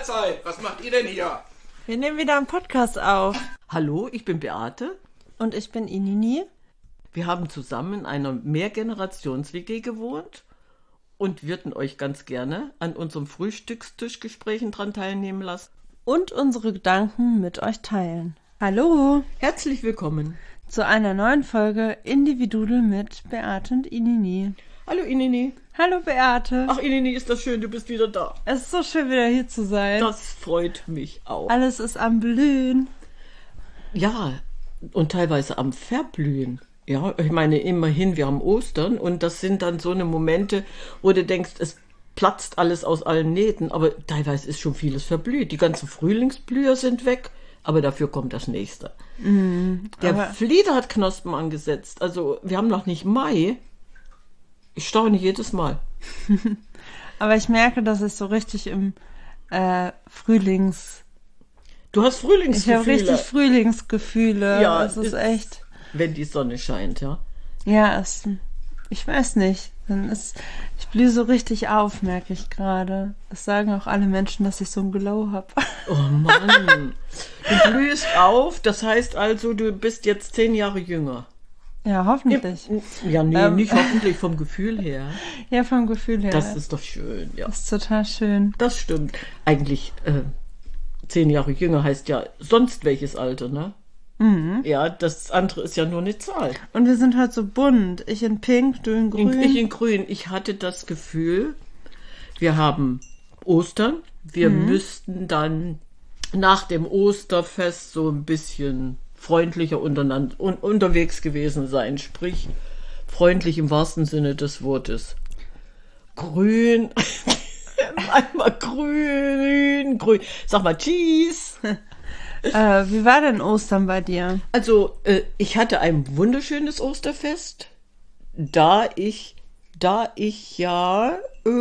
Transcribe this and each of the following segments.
Mahlzeit! Was macht ihr denn hier? Wir nehmen wieder einen Podcast auf. Hallo, ich bin Beate. Und ich bin Inini. Wir haben zusammen in einer Mehrgenerations-WG gewohnt und würden euch ganz gerne an unserem Frühstückstischgesprächen dran teilnehmen lassen. Und unsere Gedanken mit euch teilen. Hallo Herzlich willkommen. zu einer neuen Folge Individudel mit Beate und Inini. Hallo Inini. Hallo Beate. Ach Inini, ist das schön, du bist wieder da. Es ist so schön, wieder hier zu sein. Das freut mich auch. Alles ist am Blühen. Ja, und teilweise am Verblühen. Ja, ich meine, immerhin, wir haben Ostern und das sind dann so eine Momente, wo du denkst, es platzt alles aus allen Nähten, aber teilweise ist schon vieles verblüht. Die ganzen Frühlingsblüher sind weg, aber dafür kommt das nächste. Der Flieder hat Knospen angesetzt, also wir haben noch nicht Mai. Ich staune jedes Mal. Aber ich merke, dass ich so richtig im Du hast Ich Frühlingsgefühle. habe richtig Frühlingsgefühle. Ja, es ist echt. Wenn die Sonne scheint, ja. Ja, ich weiß nicht. Ich blühe so richtig auf, merke ich gerade. Das sagen auch alle Menschen, dass ich so ein Glow habe. Oh Mann. Du blühst auf, das heißt also, du bist jetzt 10 Jahre jünger. Ja, hoffentlich. Ja, nee, nicht hoffentlich, vom Gefühl her. Ja, vom Gefühl her. Das ist doch schön, ja. Das ist total schön. Das stimmt. Eigentlich 10 Jahre jünger heißt ja sonst welches Alter, ne? Mhm. Ja, das andere ist ja nur eine Zahl. Und wir sind halt so bunt. Ich in pink, du in grün. Ich in grün. Ich hatte das Gefühl, wir haben Ostern. Wir müssten dann nach dem Osterfest so ein bisschen freundlicher untereinander unterwegs gewesen sein. Sprich, freundlich im wahrsten Sinne des Wortes. Grün. Einmal grün. Sag mal Cheese. Wie war denn Ostern bei dir? Also, ich hatte ein wunderschönes Osterfest, da ich ja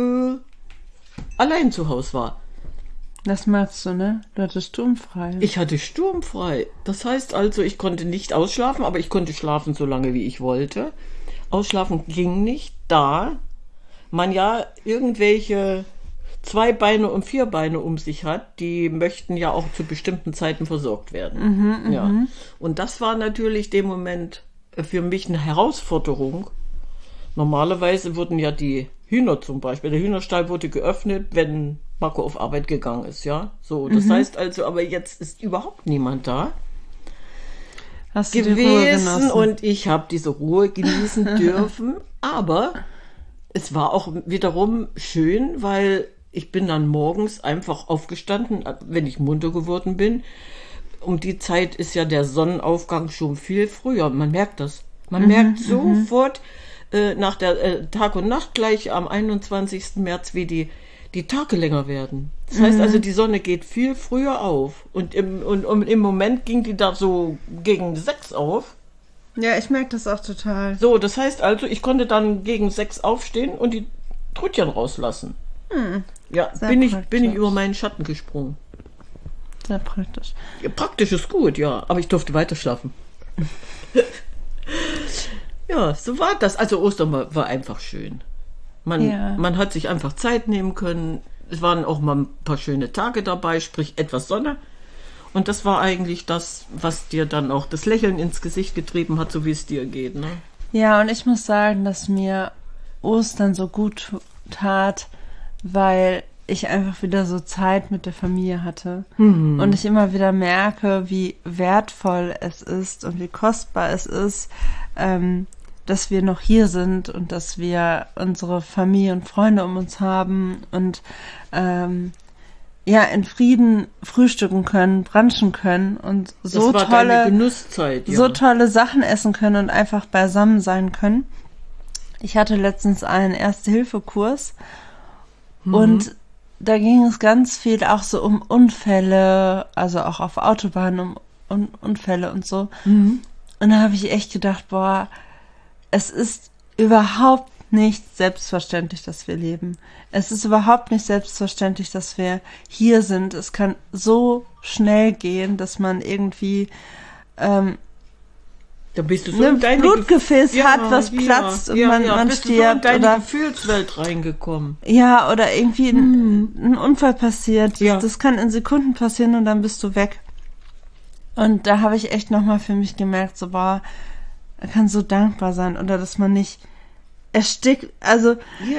allein zu Hause war. Das magst du, ne? Du hattest sturmfrei. Ich hatte sturmfrei. Das heißt also, ich konnte nicht ausschlafen, aber ich konnte schlafen, so lange wie ich wollte. Ausschlafen ging nicht, da man ja irgendwelche 2 Beine und 4 Beine um sich hat, die möchten ja auch zu bestimmten Zeiten versorgt werden. Ja. Und das war natürlich dem Moment für mich eine Herausforderung. Normalerweise wurden ja die Hühner zum Beispiel, der Hühnerstall wurde geöffnet, wenn Marco auf Arbeit gegangen ist, ja. So, das heißt also, aber jetzt ist überhaupt niemand da Hast du die Ruhe gewesen genossen? und ich habe diese Ruhe genießen dürfen, aber es war auch wiederum schön, weil ich bin dann morgens einfach aufgestanden, wenn ich munter geworden bin. Um die Zeit ist ja der Sonnenaufgang schon viel früher. Man merkt das. Man merkt sofort nach der Tag und Nacht gleich am 21. März, wie die Tage länger werden. Das heißt also, die Sonne geht viel früher auf. Und im Moment ging die da so gegen 6 auf. Ja, ich merke das auch total. So, das heißt also, ich konnte dann gegen 6 aufstehen und die Trötchen rauslassen. Ja, Sehr bin ich praktisch. über meinen Schatten gesprungen. Sehr praktisch. Ja, praktisch ist gut, ja, aber ich durfte weiter schlafen. Ja, so war das. Also Ostern war einfach schön. Man hat sich einfach Zeit nehmen können. Es waren auch mal ein paar schöne Tage dabei, sprich etwas Sonne. Und das war eigentlich das, was dir dann auch das Lächeln ins Gesicht getrieben hat, so wie es dir geht, ne? Ja, und ich muss sagen, dass mir Ostern so gut tat, weil ich einfach wieder so Zeit mit der Familie hatte. Und ich immer wieder merke, wie wertvoll es ist und wie kostbar es ist, dass wir noch hier sind und dass wir unsere Familie und Freunde um uns haben und in Frieden frühstücken können, brunchen können und so Das war deine Genusszeit, ja. so tolle Sachen essen können und einfach beisammen sein können. Ich hatte letztens einen Erste-Hilfe-Kurs und da ging es ganz viel auch so um Unfälle, also auch auf Autobahnen um Unfälle und so. Und da habe ich echt gedacht, boah, es ist überhaupt nicht selbstverständlich, dass wir leben. Es ist überhaupt nicht selbstverständlich, dass wir hier sind. Es kann so schnell gehen, dass man irgendwie Da bist du so ein in deine Blutgefäß hat, was platzt und man bist stirbt. Du so in deine oder Gefühlswelt reingekommen. ja, oder irgendwie ein Unfall passiert. Ja. Das kann in Sekunden passieren und dann bist du weg. Und da habe ich echt nochmal für mich gemerkt, so, boah, man kann so dankbar sein oder dass man nicht erstickt, also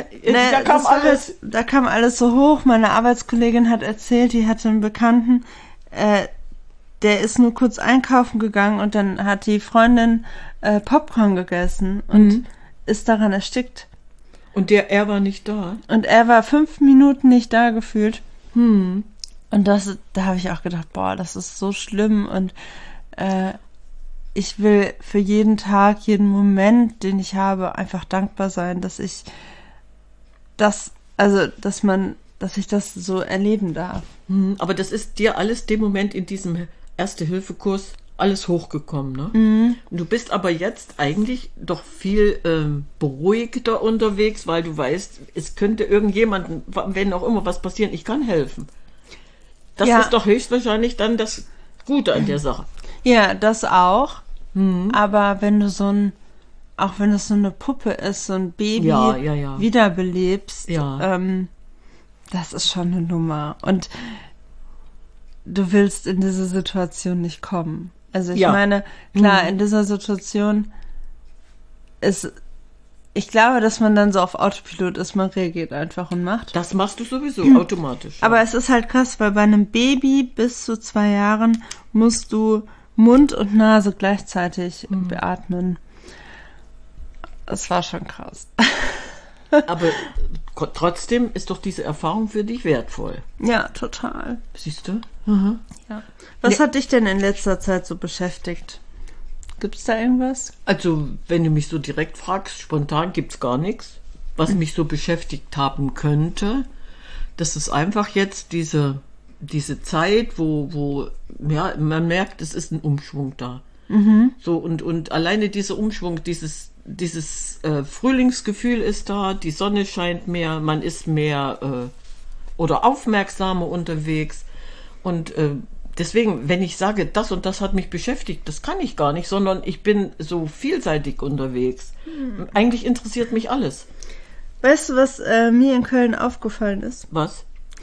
da kam alles so hoch. Meine Arbeitskollegin hat erzählt, die hatte einen Bekannten, der ist nur kurz einkaufen gegangen und dann hat die Freundin Popcorn gegessen und ist daran erstickt. Und er war nicht da? Und er war 5 Minuten nicht da gefühlt. Und da habe ich auch gedacht, boah, das ist so schlimm und ich will für jeden Tag, jeden Moment, den ich habe, einfach dankbar sein, dass ich das so erleben darf. Aber das ist dir alles dem Moment in diesem Erste-Hilfe-Kurs alles hochgekommen, ne? Du bist aber jetzt eigentlich doch viel beruhigter unterwegs, weil du weißt, es könnte irgendjemandem, wenn auch immer was passieren, ich kann helfen. Das ist doch höchstwahrscheinlich dann das Gute an der Sache. Ja, das auch. Aber wenn du auch wenn es so eine Puppe ist, so ein Baby wiederbelebst, das ist schon eine Nummer. Und du willst in diese Situation nicht kommen. Also ich meine, klar, in dieser Situation ich glaube, dass man dann so auf Autopilot ist, man reagiert einfach und macht. Das machst du sowieso automatisch. Aber es ist halt krass, weil bei einem Baby bis zu 2 Jahren musst du Mund und Nase gleichzeitig beatmen. Das war schon krass. Aber trotzdem ist doch diese Erfahrung für dich wertvoll. Ja, total. Siehst du? Ja. Was hat dich denn in letzter Zeit so beschäftigt? Gibt's da irgendwas? Also, wenn du mich so direkt fragst, spontan gibt's gar nichts, was mich so beschäftigt haben könnte. Das ist einfach jetzt diese Zeit, wo man merkt, es ist ein Umschwung da. So, und alleine dieser Umschwung, dieses Frühlingsgefühl ist da, die Sonne scheint mehr, man ist mehr oder aufmerksamer unterwegs. Und deswegen, wenn ich sage, das und das hat mich beschäftigt, das kann ich gar nicht, sondern ich bin so vielseitig unterwegs. Eigentlich interessiert mich alles. Weißt du, was mir in Köln aufgefallen ist? Was?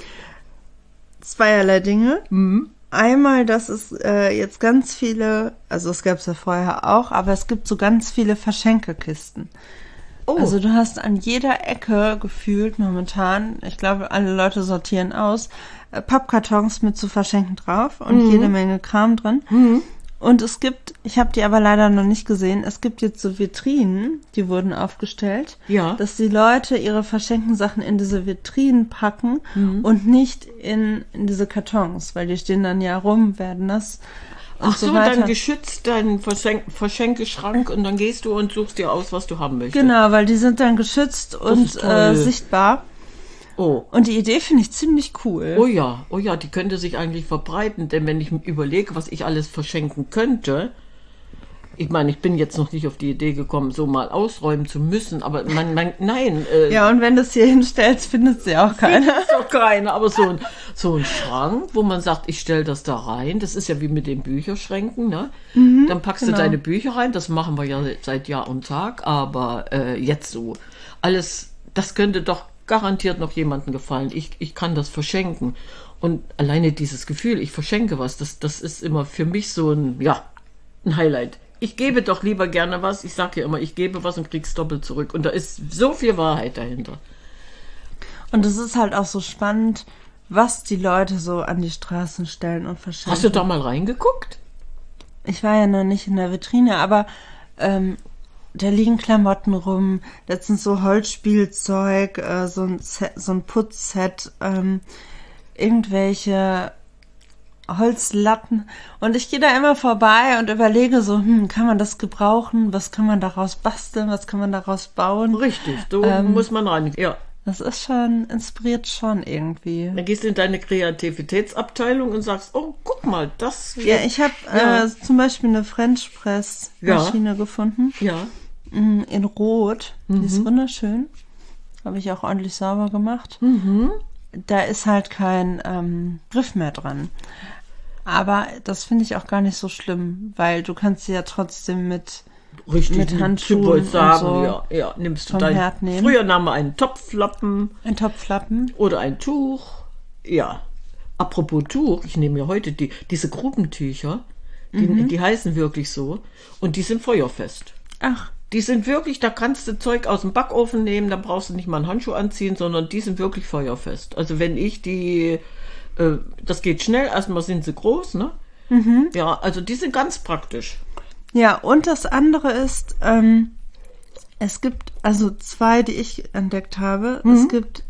Zweierlei Dinge. Einmal, dass es jetzt ganz viele, also es gab es ja vorher auch, aber es gibt so ganz viele Verschenkekisten. Oh. Also du hast an jeder Ecke gefühlt momentan, ich glaube, alle Leute sortieren aus, Pappkartons mit zu verschenken drauf und jede Menge Kram drin. Und es gibt, ich habe die aber leider noch nicht gesehen, es gibt jetzt so Vitrinen, die wurden aufgestellt, dass die Leute ihre verschenkten Sachen in diese Vitrinen packen und nicht in diese Kartons, weil die stehen dann ja rum, werden nass. Ach so, dann geschützt deinen Verschenkeschrank und dann gehst du und suchst dir aus, was du haben möchtest. Genau, weil die sind dann geschützt und sichtbar. Oh. Und die Idee finde ich ziemlich cool. Oh ja, die könnte sich eigentlich verbreiten, denn wenn ich mir überlege, was ich alles verschenken könnte, ich meine, ich bin jetzt noch nicht auf die Idee gekommen, so mal ausräumen zu müssen, aber nein. Ja, und wenn du es hier hinstellst, findet sie auch keiner. Findet auch keiner, aber so ein Schrank, wo man sagt, ich stelle das da rein, das ist ja wie mit den Bücherschränken, ne? Dann packst du deine Bücher rein, das machen wir ja seit Jahr und Tag, aber jetzt so alles, das könnte doch garantiert noch jemandem gefallen. Ich kann das verschenken. Und alleine dieses Gefühl, ich verschenke was, das ist immer für mich so ein Highlight. Ich gebe doch lieber gerne was. Ich sage ja immer, ich gebe was und krieg's doppelt zurück. Und da ist so viel Wahrheit dahinter. Und es ist halt auch so spannend, was die Leute so an die Straßen stellen und verschenken. Hast du da mal reingeguckt? Ich war ja noch nicht in der Vitrine, aber da liegen Klamotten rum, letztens so Holzspielzeug, so ein Putzset, irgendwelche Holzlatten. Und ich gehe da immer vorbei und überlege so, kann man das gebrauchen? Was kann man daraus basteln? Was kann man daraus bauen? Richtig, so muss man rein. Ja. Das ist inspiriert schon irgendwie. Dann gehst du in deine Kreativitätsabteilung und sagst, oh, guck mal, das... Ja, ich habe zum Beispiel eine French Press Maschine gefunden. Ja. In Rot. Die ist wunderschön. Habe ich auch ordentlich sauber gemacht. Da ist halt kein Griff mehr dran. Aber das finde ich auch gar nicht so schlimm, weil du kannst sie ja trotzdem mit Handschuhen ich wollte sagen, und so ja, nimmst du vom Herd nehmen. Früher nahm man einen Topflappen. Ein Topflappen. Oder ein Tuch. Ja. Apropos Tuch, ich nehme ja heute diese Grubentücher, die heißen wirklich so, und die sind feuerfest. Ach. Die sind wirklich, da kannst du Zeug aus dem Backofen nehmen, da brauchst du nicht mal einen Handschuh anziehen, sondern die sind wirklich feuerfest. Also wenn ich das geht schnell, erstmal sind sie groß, ne? Ja, also die sind ganz praktisch. Ja, und das andere ist, es gibt also 2, die ich entdeckt habe. Es gibt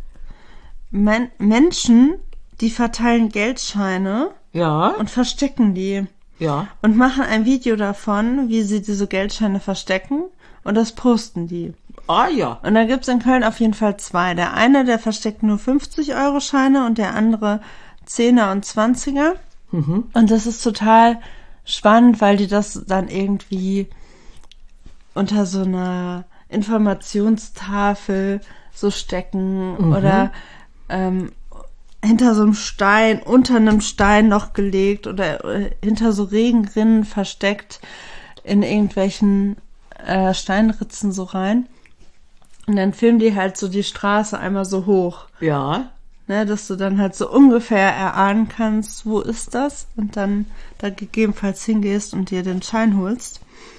Menschen, die verteilen Geldscheine und verstecken die. Ja. Und machen ein Video davon, wie sie diese Geldscheine verstecken, und das posten die. Ah ja. Und da gibt's in Köln auf jeden Fall 2. Der eine, der versteckt nur 50-Euro-Scheine und der andere 10er und 20er. Und das ist total spannend, weil die das dann irgendwie unter so einer Informationstafel so stecken oder hinter so einem Stein, unter einem Stein noch gelegt oder hinter so Regenrinnen versteckt in irgendwelchen Steinritzen so rein. Und dann filmen die halt so die Straße einmal so hoch. Ja. Ne, dass du dann halt so ungefähr erahnen kannst, wo ist das? Und dann da gegebenenfalls hingehst und dir den Schein holst.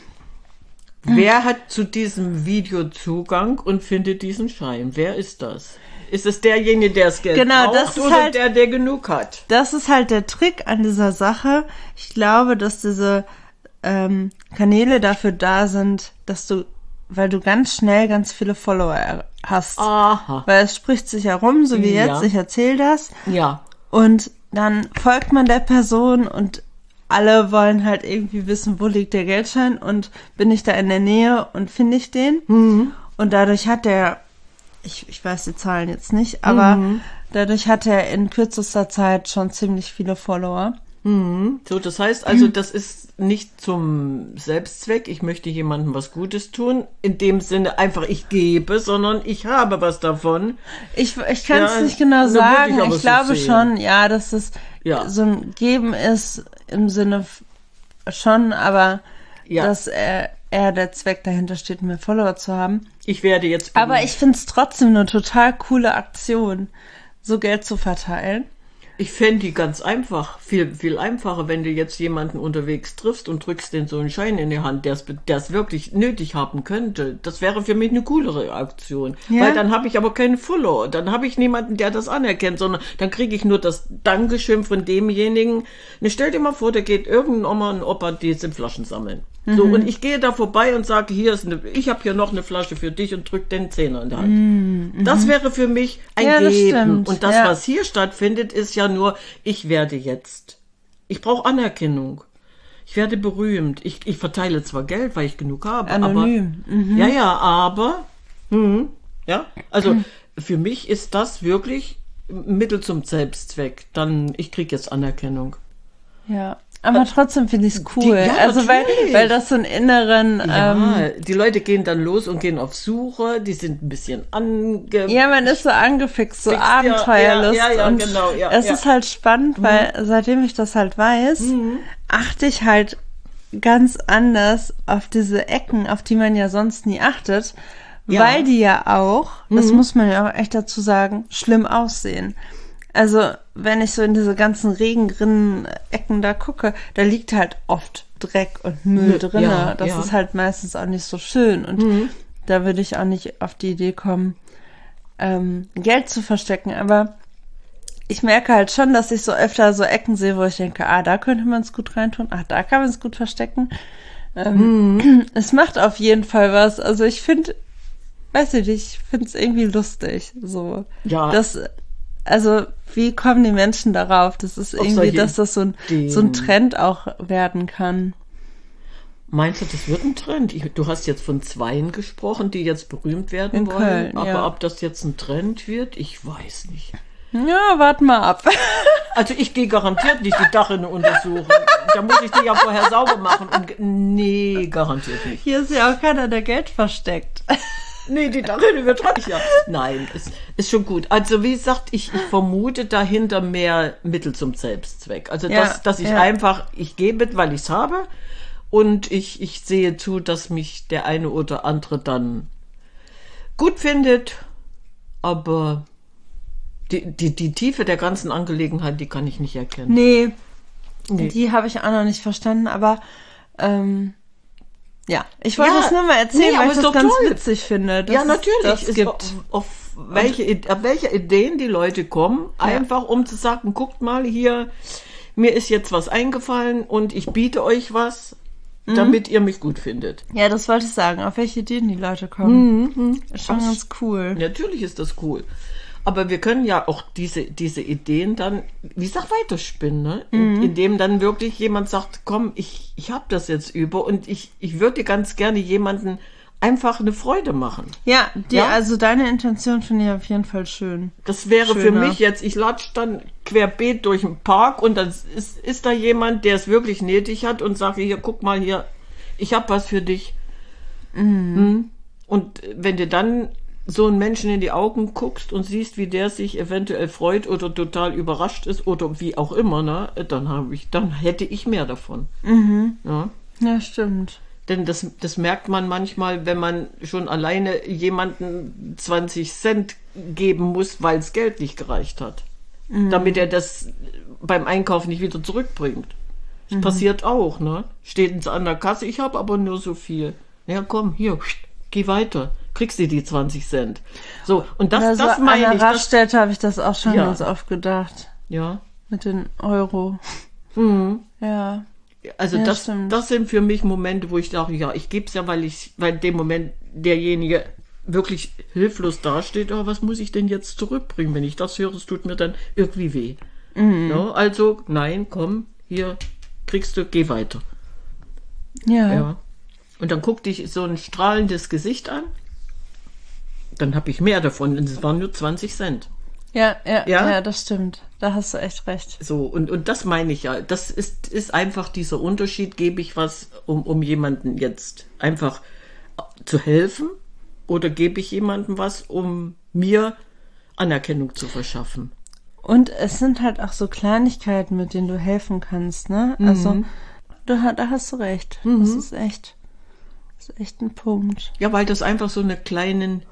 Wer hat zu diesem Video Zugang und findet diesen Schein? Wer ist das? Ist es derjenige, der das Geld braucht, das ist oder halt, der genug hat? Das ist halt der Trick an dieser Sache. Ich glaube, dass diese Kanäle dafür da sind, weil du ganz schnell ganz viele Follower hast. Aha. Weil es spricht sich herum, so wie jetzt, ich erzähle das. Ja. Und dann folgt man der Person und alle wollen halt irgendwie wissen, wo liegt der Geldschein und bin ich da in der Nähe und finde ich den. Und dadurch hat der, ich weiß die Zahlen jetzt nicht, aber dadurch hat er in kürzester Zeit schon ziemlich viele Follower. So, das heißt also, das ist nicht zum Selbstzweck, ich möchte jemandem was Gutes tun, in dem Sinne einfach ich gebe, sondern ich habe was davon. Ich kann es nicht genau sagen, ich glaube schon, ja, dass es so ein Geben ist im Sinne schon, aber dass er der Zweck dahinter steht, mehr Follower zu haben. Ich werde jetzt Aber ich finde es trotzdem eine total coole Aktion, so Geld zu verteilen. Ich fände die ganz einfach, viel, viel einfacher, wenn du jetzt jemanden unterwegs triffst und drückst den so einen Schein in die Hand, der es wirklich nötig haben könnte. Das wäre für mich eine coolere Aktion. Ja? Weil dann habe ich aber keinen Follower. Dann habe ich niemanden, der das anerkennt, sondern dann kriege ich nur das Dankeschön von demjenigen. Stell dir mal vor, da geht irgendein Oma und Opa diese Flaschen sammeln. So, und ich gehe da vorbei und sage, ich habe hier noch eine Flasche für dich und drück den Zehner in die Hand. Das wäre für mich ein Geben. Stimmt. Und das, was hier stattfindet, ist ja nur, ich brauche Anerkennung. Ich werde berühmt. Ich verteile zwar Geld, weil ich genug habe. Anonym. Aber, also für mich ist das wirklich Mittel zum Selbstzweck. Ich kriege jetzt Anerkennung. Ja. Aber trotzdem finde ich es cool. Weil das so einen inneren... die Leute gehen dann los und gehen auf Suche. Die sind ein bisschen Ja, man ist so angefixt, so Abenteuerlust. Ja, und genau. Es ist halt spannend, weil seitdem ich das halt weiß, achte ich halt ganz anders auf diese Ecken, auf die man ja sonst nie achtet. Weil die ja auch, das muss man ja auch echt dazu sagen, schlimm aussehen. Also, wenn ich so in diese ganzen Regenrinnen-Ecken da gucke, da liegt halt oft Dreck und Müll drin. Das ist halt meistens auch nicht so schön. Und da würde ich auch nicht auf die Idee kommen, Geld zu verstecken. Aber ich merke halt schon, dass ich so öfter so Ecken sehe, wo ich denke, da könnte man es gut reintun. Da kann man es gut verstecken. Es macht auf jeden Fall was. Also ich finde, ich finde es irgendwie lustig. So. Ja. Also, wie kommen die Menschen darauf? Das ist irgendwie, dass das so ein Trend auch werden kann. Meinst du, das wird ein Trend? Du hast jetzt von 2 gesprochen, die jetzt berühmt werden wollen. Köln, aber ob das jetzt ein Trend wird, ich weiß nicht. Ja, warten mal ab. Also ich gehe garantiert nicht die Dachrinne untersuchen. Da muss ich die ja vorher sauber machen. Nee, garantiert nicht. Hier ist ja auch keiner, der Geld versteckt. Nee, die darin übertreibe ich ja. Nein, ist schon gut. Also wie gesagt, ich vermute dahinter mehr Mittel zum Selbstzweck. Also dass ich einfach, ich gebe, weil ich es habe und ich sehe zu, dass mich der eine oder andere dann gut findet, aber die Tiefe der ganzen Angelegenheit, die kann ich nicht erkennen. Nee. Die habe ich auch noch nicht verstanden, aber ja, ich wollte das nur mal erzählen, weil ich das ganz witzig finde. Ja, natürlich. Es gibt auf welche Ideen die Leute kommen, einfach um zu sagen, guckt mal hier, mir ist jetzt was eingefallen und ich biete euch was, damit ihr mich gut findet. Ja, das wollte ich sagen, auf welche Ideen die Leute kommen. Ist schon ganz cool. Natürlich ist das cool. Aber wir können ja auch diese Ideen dann, wie gesagt, weiterspinnen, ne? Indem dann wirklich jemand sagt, komm, ich habe das jetzt über und ich würde ganz gerne jemanden einfach eine Freude machen. Ja, also deine Intention finde ich auf jeden Fall schön. Das wäre für mich jetzt, ich latsch dann querbeet durch den Park und dann ist da jemand, der es wirklich nötig hat und sage, hier, guck mal hier, ich habe was für dich. Und wenn du dann so einen Menschen in die Augen guckst und siehst, wie der sich eventuell freut oder total überrascht ist oder wie auch immer, ne, dann hätte ich mehr davon. Ja, stimmt. Denn das merkt man manchmal, wenn man schon alleine jemanden 20 Cent geben muss, weil das Geld nicht gereicht hat. Damit er das beim Einkauf nicht wieder zurückbringt. Das passiert auch, ne? Steht an der Kasse, ich habe aber nur so viel. Ja, komm, hier, geh weiter. Kriegst du die 20 Cent. So, und das meine ich. An der Raststätte habe ich das auch schon ganz oft gedacht. Ja. Mit den Euro. Ja. Also das sind für mich Momente, wo ich sage, ja, ich gebe es ja, weil in dem Moment derjenige wirklich hilflos dasteht, aber was muss ich denn jetzt zurückbringen? Wenn ich das höre, es tut mir dann irgendwie weh. Ja, also, nein, komm, hier kriegst du, geh weiter. Ja. Und dann guck dich so ein strahlendes Gesicht an. Dann habe ich mehr davon, und es waren nur 20 Cent. Ja, das stimmt. Da hast du echt recht. So, und das meine ich ja. Das ist einfach dieser Unterschied, gebe ich was, um jemanden jetzt einfach zu helfen, oder gebe ich jemandem was, um mir Anerkennung zu verschaffen. Und es sind halt auch so Kleinigkeiten, mit denen du helfen kannst, ne? Also, da hast du recht. Das ist echt ein Punkt. Ja, weil das einfach so eine kleine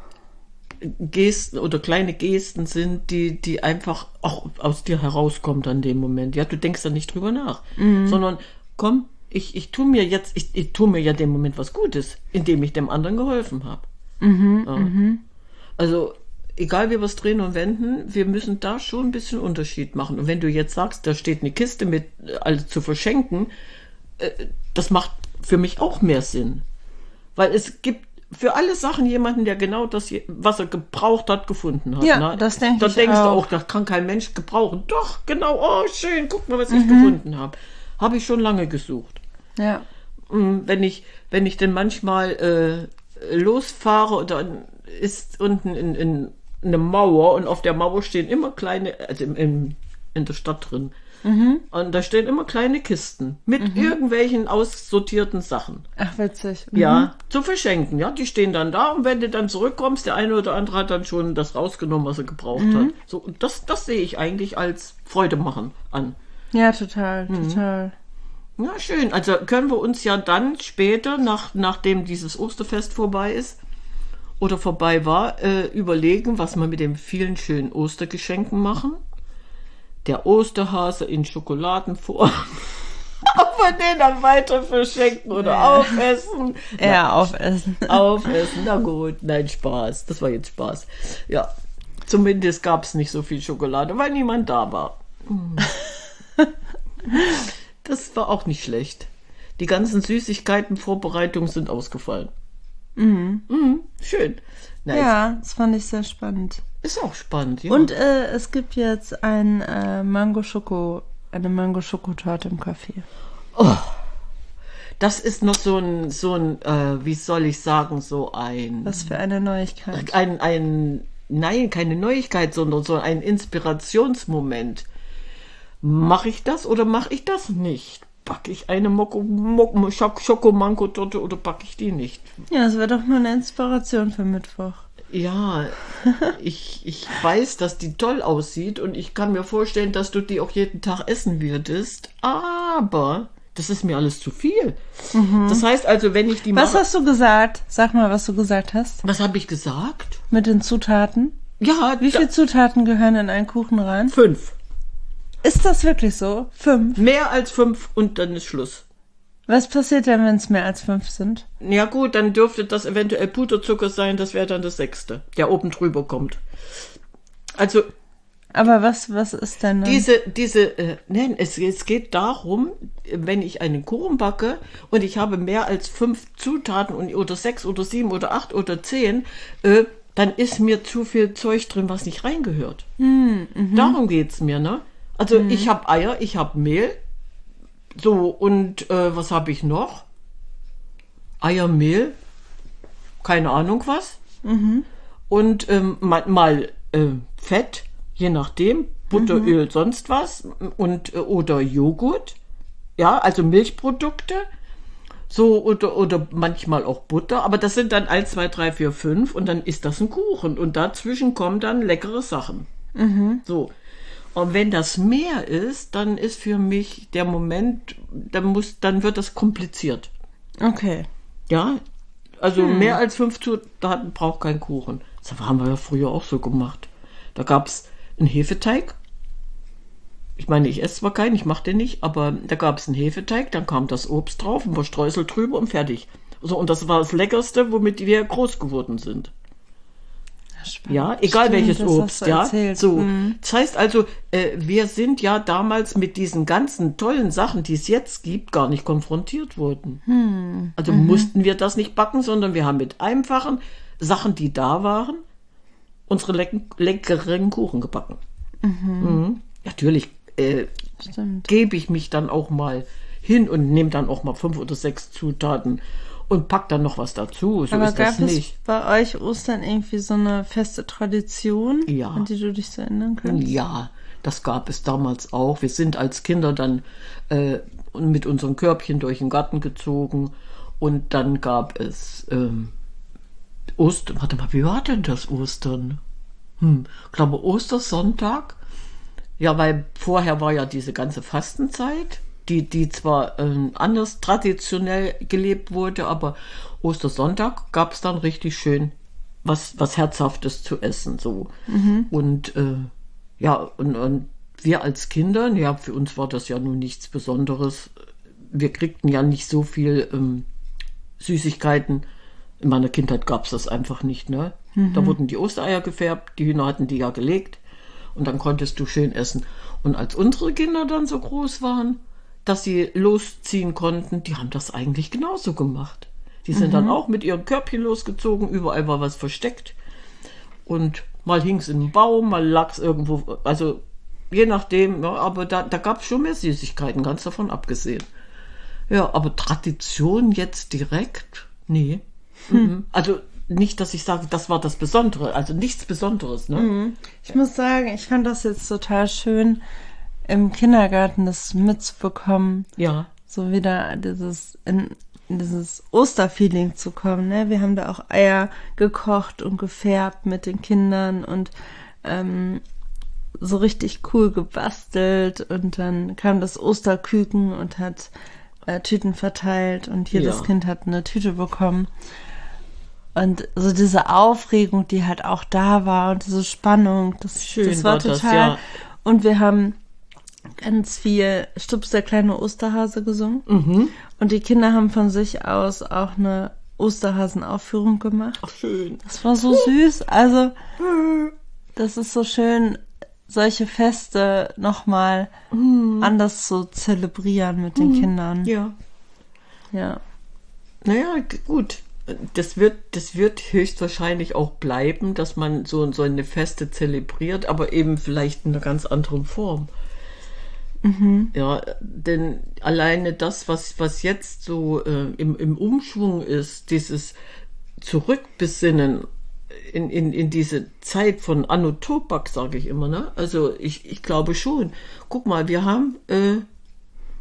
Gesten sind, die einfach auch aus dir herauskommt an dem Moment. Ja, du denkst da nicht drüber nach, sondern komm, ich tue mir ja dem Moment was Gutes, indem ich dem anderen geholfen habe. Also, egal wie wir es drehen und wenden, wir müssen da schon ein bisschen Unterschied machen. Und wenn du jetzt sagst, da steht eine Kiste mit alles zu verschenken, das macht für mich auch mehr Sinn. Weil es gibt für alle Sachen jemanden, der genau das, was er gebraucht hat, gefunden hat. Ja, ne? das denke ich auch. Da denkst du auch, das kann kein Mensch gebrauchen. Doch, genau, oh schön, guck mal, was ich gefunden habe. Habe ich schon lange gesucht. Ja. Wenn ich denn manchmal losfahre, dann ist unten in eine Mauer und auf der Mauer stehen immer kleine, also in der Stadt drin, und da stehen immer kleine Kisten mit irgendwelchen aussortierten Sachen. Ach, witzig. Ja, zu verschenken. Ja, die stehen dann da, und wenn du dann zurückkommst, der eine oder andere hat dann schon das rausgenommen, was er gebraucht hat. So, und das sehe ich eigentlich als Freude machen an. Ja, total. Ja, schön. Also können wir uns ja dann später, nachdem dieses Osterfest vorbei ist oder vorbei war, überlegen, was wir mit den vielen schönen Ostergeschenken machen. Der Osterhase in Schokoladenform. Ob wir den dann weiter verschenken oder aufessen. Ja, aufessen. Aufessen, na gut. Nein, Spaß. Das war jetzt Spaß. Ja, zumindest gab es nicht so viel Schokolade, weil niemand da war. Das war auch nicht schlecht. Die ganzen Süßigkeiten-Vorbereitungen sind ausgefallen. Schön. Nice. Ja, das fand ich sehr spannend. Ist auch spannend, ja. Und es gibt jetzt eine Mango-Schokotorte im Café. Oh, das ist noch so ein, wie soll ich sagen, so ein... Was für eine Neuigkeit. Nein, keine Neuigkeit, sondern so ein Inspirationsmoment. Mache ich das oder mache ich das nicht? backe ich eine Schokomanko-Torte oder backe ich die nicht? Ja, das wäre doch mal eine Inspiration für Mittwoch. Ja, ich weiß, dass die toll aussieht und ich kann mir vorstellen, dass du die auch jeden Tag essen würdest, aber das ist mir alles zu viel. Das heißt also, wenn ich die Was hast du gesagt? Sag mal, was du gesagt hast. Was habe ich gesagt? Mit den Zutaten? Ja, Wie viele Zutaten gehören in einen Kuchen rein? 5. Ist das wirklich so? 5? Mehr als 5 und dann ist Schluss. Was passiert denn, wenn es mehr als 5 sind? Ja gut, dann dürfte das eventuell Puderzucker sein, das wäre dann das 6., der oben drüber kommt. Also Aber was ist denn dann? es geht darum, wenn ich einen Kuchen backe und ich habe mehr als 5 Zutaten oder 6 oder 7 oder 8 oder 10, dann ist mir zu viel Zeug drin, was nicht reingehört. Darum geht's mir, ne? Also ich habe Eier, ich habe Mehl, so und was habe ich noch? Eier, Mehl, keine Ahnung was. Und mal Fett, je nachdem, Butter, Öl, sonst was und oder Joghurt, ja, also Milchprodukte, so oder manchmal auch Butter, aber das sind dann 1, 2, 3, 4, 5 und dann ist das ein Kuchen und dazwischen kommen dann leckere Sachen. So. Und wenn das mehr ist, dann ist für mich der Moment, dann wird das kompliziert. Okay. Ja, also mehr als 5 Zutaten braucht kein Kuchen. Das haben wir ja früher auch so gemacht. Da gab es einen Hefeteig. Ich meine, ich esse zwar keinen, ich mache den nicht, aber da gab es einen Hefeteig, dann kam das Obst drauf, ein paar Streusel drüber und fertig. So, und das war das Leckerste, womit wir groß geworden sind. Spannend. Ja, egal Stimmt, welches das Obst, hast du ja. erzählt. So, das heißt also, wir sind ja damals mit diesen ganzen tollen Sachen, die es jetzt gibt, gar nicht konfrontiert worden. Also mussten wir das nicht backen, sondern wir haben mit einfachen Sachen, die da waren, unsere leckeren Kuchen gebacken. Natürlich Stimmt. gebe ich mich dann auch mal hin und nehme dann auch mal 5 oder 6 Zutaten und pack dann noch was dazu. So Aber ist das gab es nicht. bei euch Ostern irgendwie so eine feste Tradition, Ja. an die du dich so erinnern kannst? Ja, das gab es damals auch. Wir sind als Kinder dann mit unseren Körbchen durch den Garten gezogen und dann gab es Ostern. Warte mal, wie war denn das Ostern? Ich glaube Ostersonntag. Ja, weil vorher war ja diese ganze Fastenzeit, die zwar anders traditionell gelebt wurde, aber Ostersonntag gab es dann richtig schön was Herzhaftes zu essen. So. Und ja, und wir als Kinder, ja, für uns war das ja nun nichts Besonderes. Wir kriegten ja nicht so viel Süßigkeiten. In meiner Kindheit gab es das einfach nicht, ne? Da wurden die Ostereier gefärbt, die Hühner hatten die ja gelegt und dann konntest du schön essen. Und als unsere Kinder dann so groß waren, dass sie losziehen konnten, die haben das eigentlich genauso gemacht. Die sind dann auch mit ihren Körbchen losgezogen, überall war was versteckt und mal hing es in einem Baum, mal lag es irgendwo, also je nachdem, ja, aber da gab es schon mehr Süßigkeiten, ganz davon abgesehen. Ja, aber Tradition jetzt direkt, nee. Also nicht, dass ich sage, das war das Besondere, also nichts Besonderes, ne? Ich muss sagen, ich fand das jetzt total schön, im Kindergarten das mitzubekommen, Ja. so wieder in dieses Osterfeeling zu kommen, ne? Wir haben da auch Eier gekocht und gefärbt mit den Kindern und so richtig cool gebastelt und dann kam das Osterküken und hat Tüten verteilt und jedes Ja. Kind hat eine Tüte bekommen. Und so diese Aufregung, die halt auch da war und diese Spannung, das Schön war war das, total. ja. Und wir haben ganz viel Stups der kleine Osterhase gesungen. Und die Kinder haben von sich aus auch eine Osterhasenaufführung gemacht. Ach, schön. Das war so süß. Also, das ist so schön, solche Feste nochmal anders zu zelebrieren mit den Kindern. Ja. Ja. Naja, gut. Das wird höchstwahrscheinlich auch bleiben, dass man so eine Feste zelebriert, aber eben vielleicht in einer ganz anderen Form. Ja, denn alleine das, was jetzt so im Umschwung ist, dieses Zurückbesinnen in diese Zeit von Anno Tobak, sage ich immer, ne? Also ich glaube schon. Guck mal, wir haben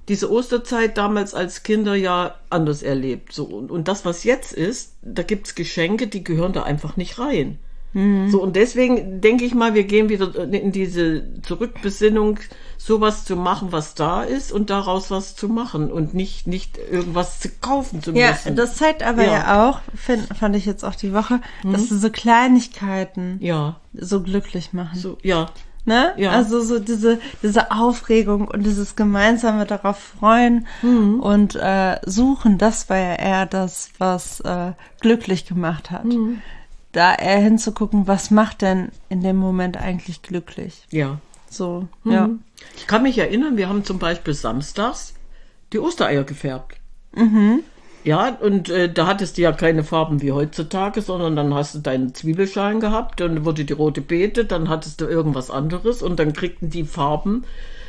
diese Osterzeit damals als Kinder ja anders erlebt. So, und das, was jetzt ist, da gibt's Geschenke, die gehören da einfach nicht rein. So, und deswegen denke ich mal, wir gehen wieder in diese Zurückbesinnung, sowas zu machen, was da ist und daraus was zu machen und nicht irgendwas zu kaufen zu Ja, müssen. das zeigt aber ja auch, fand ich jetzt auch die Woche, dass diese Kleinigkeiten so glücklich machen. So, ja. Ne? Ja. Also so diese Aufregung und dieses gemeinsame darauf freuen und suchen, das war ja eher das, was glücklich gemacht hat. Da eher hinzugucken, was macht denn in dem Moment eigentlich glücklich? Ja. So, ja. Ich kann mich erinnern, wir haben zum Beispiel samstags die Ostereier gefärbt. Ja, und da hattest du ja keine Farben wie heutzutage, sondern dann hast du deine Zwiebelschalen gehabt, dann wurde die rote Beete, dann hattest du irgendwas anderes und dann kriegten die Farben,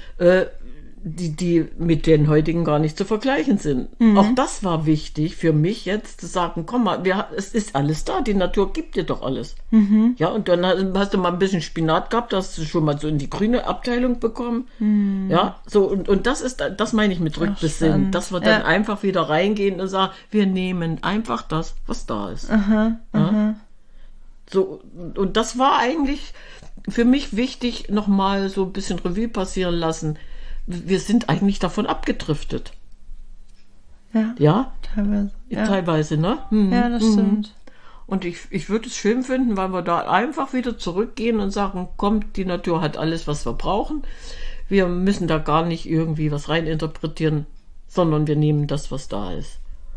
die mit den heutigen gar nicht zu vergleichen sind. Auch das war wichtig für mich jetzt zu sagen, komm mal, es ist alles da, die Natur gibt dir doch alles. Ja, und dann hast du mal ein bisschen Spinat gehabt, hast du schon mal so in die grüne Abteilung bekommen. Ja, so, und das meine ich mit Rückbesinnen, dass wir dann einfach wieder reingehen und sagen, wir nehmen einfach das, was da ist. Ja? So, und das war eigentlich für mich wichtig, nochmal so ein bisschen Revue passieren lassen. Wir sind eigentlich davon abgedriftet. Ja? Teilweise. Ja, Teilweise, ne? ja, das stimmt. Und ich würde es schön finden, weil wir da einfach wieder zurückgehen und sagen, komm, die Natur hat alles, was wir brauchen. Wir müssen da gar nicht irgendwie was reininterpretieren, sondern wir nehmen das, was da ist.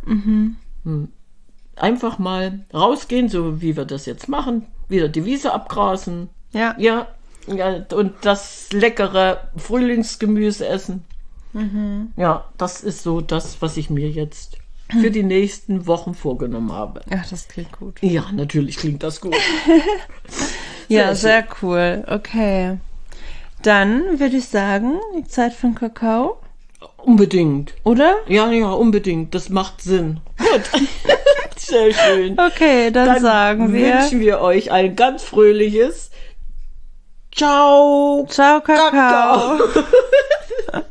Einfach mal rausgehen, so wie wir das jetzt machen, wieder die Wiese abgrasen. Ja. Ja, und das leckere Frühlingsgemüse essen. Ja, das ist so das, was ich mir jetzt für die nächsten Wochen vorgenommen habe. Ach, das klingt gut. Ja, natürlich klingt das gut. Ja, sehr cool. Okay. Dann würde ich sagen, die Zeit für den Kakao. Unbedingt. Oder? Ja, unbedingt. Das macht Sinn. Gut. Sehr schön. Okay, dann sagen wir. Wünschen wir euch ein ganz fröhliches Ciao. Ciao, Kakao.